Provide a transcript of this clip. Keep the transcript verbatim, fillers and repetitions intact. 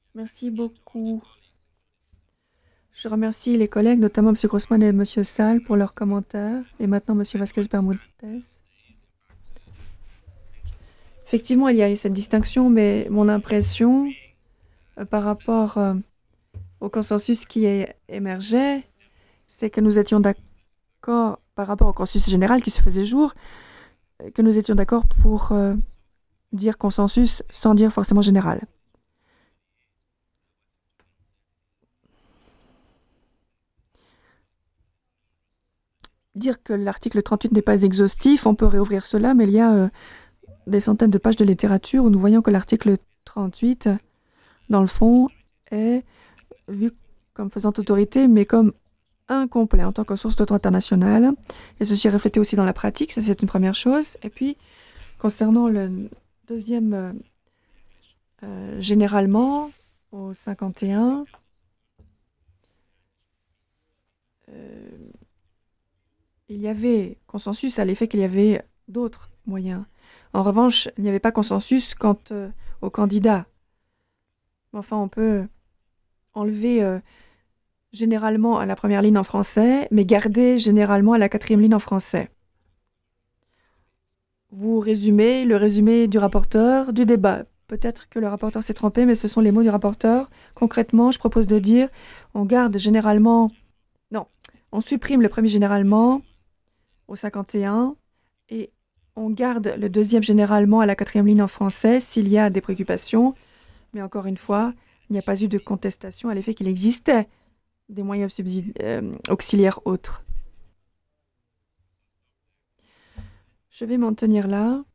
Merci beaucoup. Je remercie les collègues, notamment M. Grossman et M. Salle, pour leurs commentaires, et maintenant M. Vasquez-Bermudez. Effectivement, il y a eu cette distinction, mais mon impression euh, par rapport euh, au consensus qui est émergeait, c'est que nous étions d'accord par rapport au consensus général qui se faisait jour, euh, que nous étions d'accord pour euh, dire consensus sans dire forcément général. Dire que l'article trente-huit n'est pas exhaustif, on peut réouvrir cela, mais il y a euh, des centaines de pages de littérature où nous voyons que l'article trente-huit, dans le fond, est vu comme faisant autorité, mais comme incomplet en tant que source de droit international. Et ceci est reflété aussi dans la pratique, ça c'est une première chose. Et puis, concernant le deuxième, euh, euh, généralement, au cinquante et un, euh, il y avait consensus à l'effet qu'il y avait d'autres moyens. En revanche, il n'y avait pas consensus quant euh, aux candidats. Enfin, on peut enlever euh, généralement à la première ligne en français, mais garder généralement à la quatrième ligne en français. Vous résumez le résumé du rapporteur du débat. Peut-être que le rapporteur s'est trompé, mais ce sont les mots du rapporteur. Concrètement, je propose de dire, on garde généralement... Non, on supprime le premier généralement au cinquante et un et on garde le deuxième généralement à la quatrième ligne en français s'il y a des préoccupations. Mais encore une fois, il n'y a pas eu de contestation à l'effet qu'il existait des moyens subsidi- euh, auxiliaires autres. Je vais m'en tenir là.